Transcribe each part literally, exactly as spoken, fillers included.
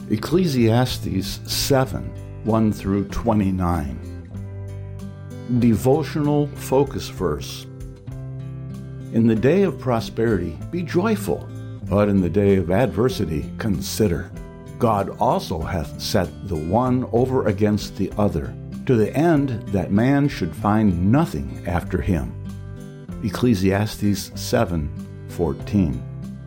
Ecclesiastes seven, one through twenty-nine. Devotional focus verse. In the day of prosperity, be joyful, but in the day of adversity, consider. God also hath set the one over against the other, to the end that man should find nothing after him. Ecclesiastes seven, fourteen.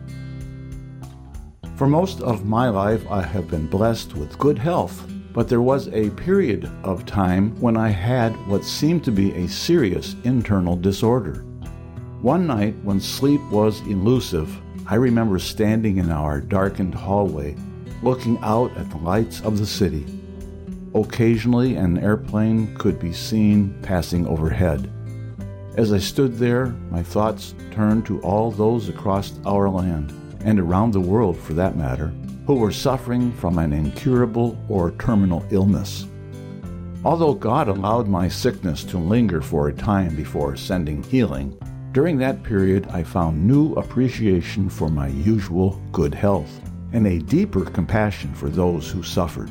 For most of my life, I have been blessed with good health, but there was a period of time when I had what seemed to be a serious internal disorder. One night, when sleep was elusive, I remember standing in our darkened hallway, looking out at the lights of the city. Occasionally, an airplane could be seen passing overhead. As I stood there, my thoughts turned to all those across our land, and around the world for that matter, who were suffering from an incurable or terminal illness. Although God allowed my sickness to linger for a time before sending healing, during that period I found new appreciation for my usual good health and a deeper compassion for those who suffered.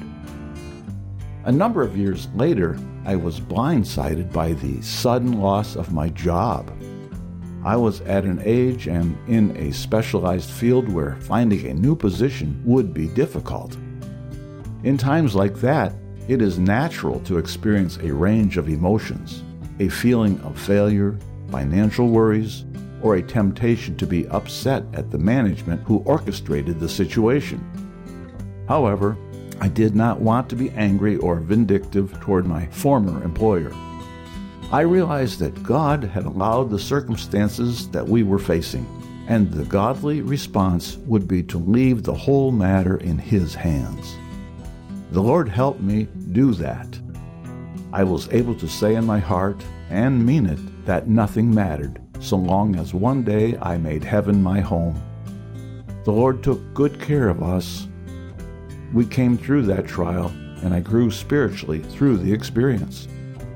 A number of years later, I was blindsided by the sudden loss of my job. I was at an age and in a specialized field where finding a new position would be difficult. In times like that, it is natural to experience a range of emotions, a feeling of failure, financial worries, or a temptation to be upset at the management who orchestrated the situation. However, I did not want to be angry or vindictive toward my former employer. I realized that God had allowed the circumstances that we were facing, and the godly response would be to leave the whole matter in His hands. The Lord helped me do that. I was able to say in my heart, and mean it, that nothing mattered, so long as one day I made heaven my home. The Lord took good care of us. We came through that trial, and I grew spiritually through the experience.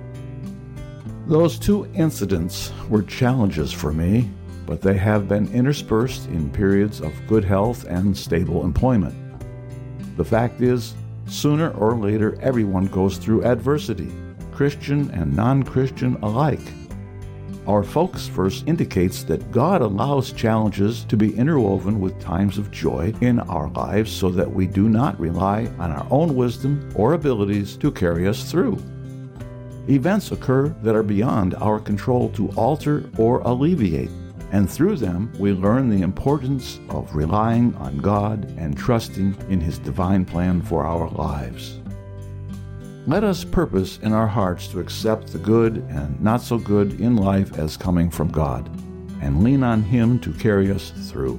Those two incidents were challenges for me, but they have been interspersed in periods of good health and stable employment. The fact is, sooner or later everyone goes through adversity, Christian and non-Christian alike. Our focus verse indicates that God allows challenges to be interwoven with times of joy in our lives so that we do not rely on our own wisdom or abilities to carry us through. Events occur that are beyond our control to alter or alleviate, and through them we learn the importance of relying on God and trusting in His divine plan for our lives. Let us purpose in our hearts to accept the good and not so good in life as coming from God, and lean on Him to carry us through.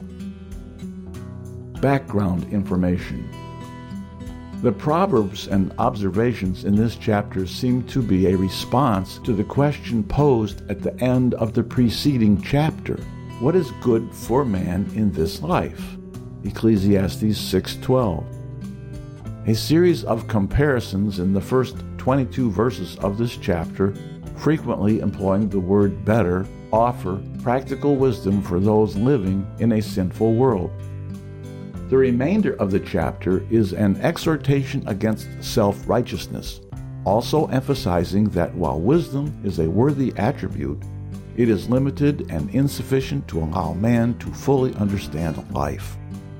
Background information. The Proverbs and observations in this chapter seem to be a response to the question posed at the end of the preceding chapter. What is good for man in this life? Ecclesiastes six twelve. A series of comparisons in the first twenty-two verses of this chapter, frequently employing the word better, offer practical wisdom for those living in a sinful world. The remainder of the chapter is an exhortation against self-righteousness, also emphasizing that while wisdom is a worthy attribute, it is limited and insufficient to allow man to fully understand life.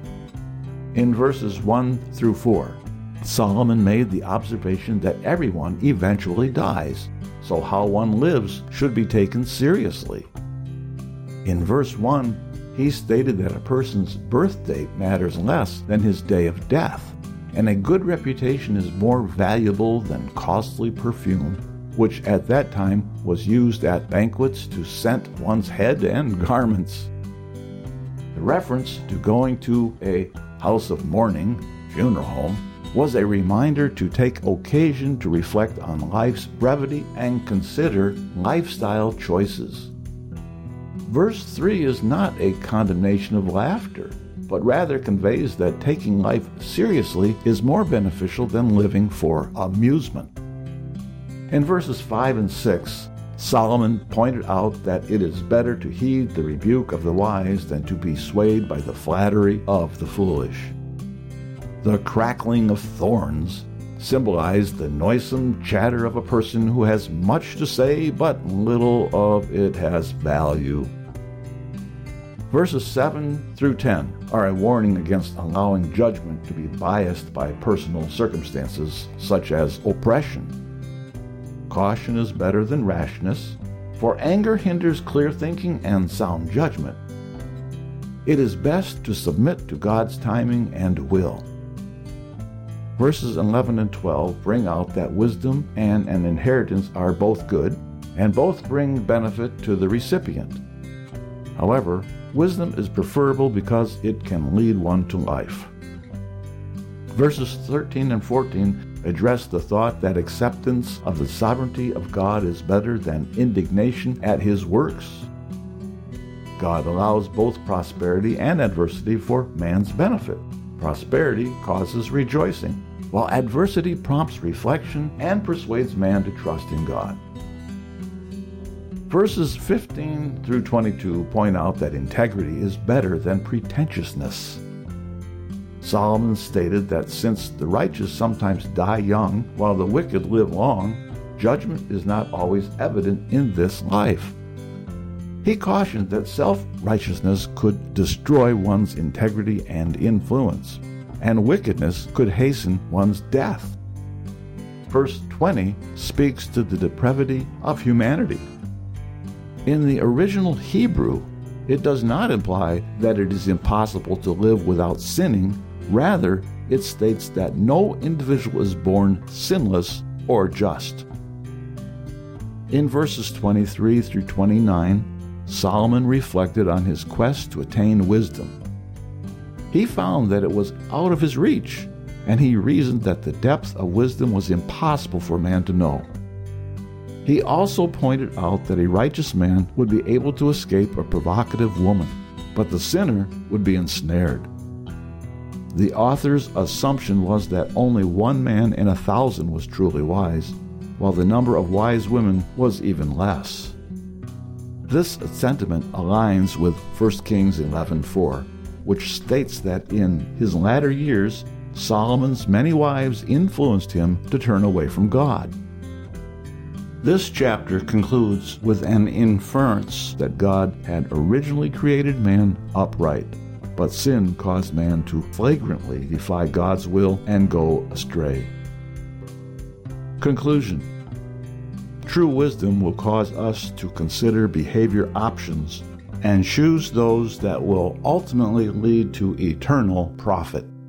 In verses one through four, Solomon made the observation that everyone eventually dies, so how one lives should be taken seriously. In verse one, he stated that a person's birth date matters less than his day of death, and a good reputation is more valuable than costly perfume, which at that time was used at banquets to scent one's head and garments. The reference to going to a house of mourning, funeral home, was a reminder to take occasion to reflect on life's brevity and consider lifestyle choices. Verse three is not a condemnation of laughter, but rather conveys that taking life seriously is more beneficial than living for amusement. In verses five and six, Solomon pointed out that it is better to heed the rebuke of the wise than to be swayed by the flattery of the foolish. The crackling of thorns symbolized the noisome chatter of a person who has much to say, but little of it has value. Verses seven through ten are a warning against allowing judgment to be biased by personal circumstances, such as oppression. Caution is better than rashness, for anger hinders clear thinking and sound judgment. It is best to submit to God's timing and will. Verses eleven and twelve bring out that wisdom and an inheritance are both good, and both bring benefit to the recipient. However, wisdom is preferable because it can lead one to life. Verses thirteen and fourteen address the thought that acceptance of the sovereignty of God is better than indignation at His works. God allows both prosperity and adversity for man's benefit. Prosperity causes rejoicing, while adversity prompts reflection and persuades man to trust in God. Verses fifteen through twenty-two point out that integrity is better than pretentiousness. Solomon stated that since the righteous sometimes die young while the wicked live long, judgment is not always evident in this life. He cautioned that self-righteousness could destroy one's integrity and influence, and wickedness could hasten one's death. Verse twenty speaks to the depravity of humanity. In the original Hebrew, it does not imply that it is impossible to live without sinning. Rather, it states that no individual is born sinless or just. In verses twenty-three through twenty-nine, Solomon reflected on his quest to attain wisdom. He found that it was out of his reach, and he reasoned that the depth of wisdom was impossible for man to know. He also pointed out that a righteous man would be able to escape a provocative woman, but the sinner would be ensnared. The author's assumption was that only one man in a thousand was truly wise, while the number of wise women was even less. This sentiment aligns with First Kings eleven four, which states that in his latter years, Solomon's many wives influenced him to turn away from God. This chapter concludes with an inference that God had originally created man upright, but sin caused man to flagrantly defy God's will and go astray. Conclusion. True wisdom will cause us to consider behavior options and choose those that will ultimately lead to eternal profit.